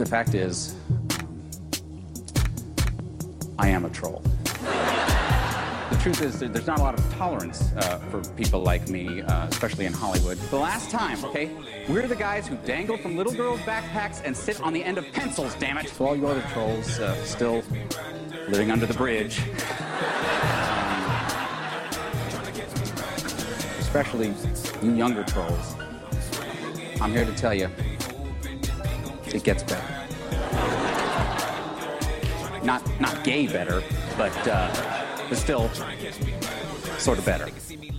The fact is, I am a troll. The truth is that there's not a lot of tolerance for people like me, especially in Hollywood. The last time, okay, we're the guys who dangle from little girls' backpacks and sit on the end of pencils, damn it. For all you other trolls still living under the bridge. Especially you younger trolls. I'm here to tell you, it gets better. Not gay better, but still sort of better.